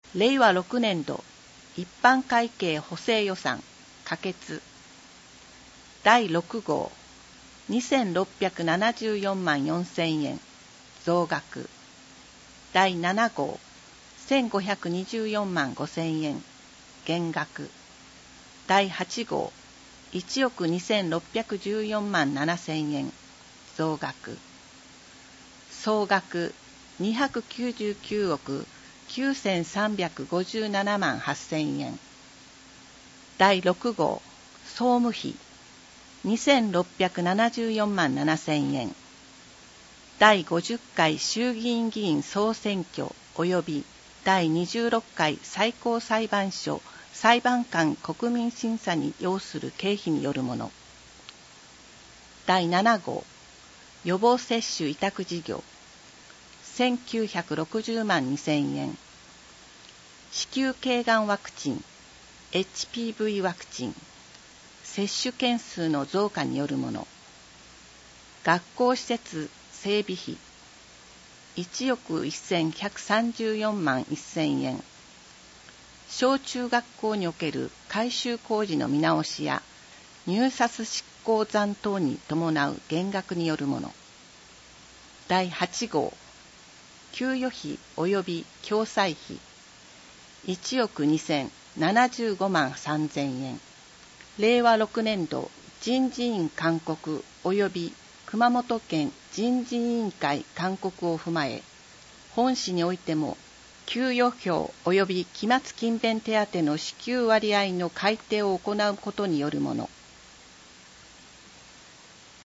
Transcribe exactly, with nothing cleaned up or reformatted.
れいわろくねんど一般会計補正予算可決。だいろく号にせんろっぴゃくななじゅうよんまんよんせんえん増額。だいなな号せんごひゃくにじゅうよんまんごせんえん減額。だいはち号いちおくにせんろっぴゃくじゅうよんまんななせんえん増額。総額にひゃくきゅうじゅうきゅうおくきゅうせんさんびゃくごじゅうななまんはっせんえん。だいろく号総務費にせんろっぴゃくななじゅうよんまんななせんえん。だいごじゅっかい衆議院議員総選挙及びだいにじゅうろっかい最高裁判所裁判官国民審査に要する経費によるもの。だいなな号予防接種委託事業せんきゅうひゃくろくじゅうまんにせんえん。子宮頸がんワクチン エイチピーブイ ワクチン接種件数の増加によるもの。学校施設整備費いちおくせんひゃくさんじゅうよんまんせんえん。小中学校における改修工事の見直しや入札執行残等に伴う減額によるもの。だいはち号給与費及び共済費いちおくにせんななじゅうごまんさんぜんえん。れいわろくねんど人事院勧告及び熊本県人事委員会勧告を踏まえ、本市においても給与表及び期末勤勉手当の支給割合の改定を行うことによるもの。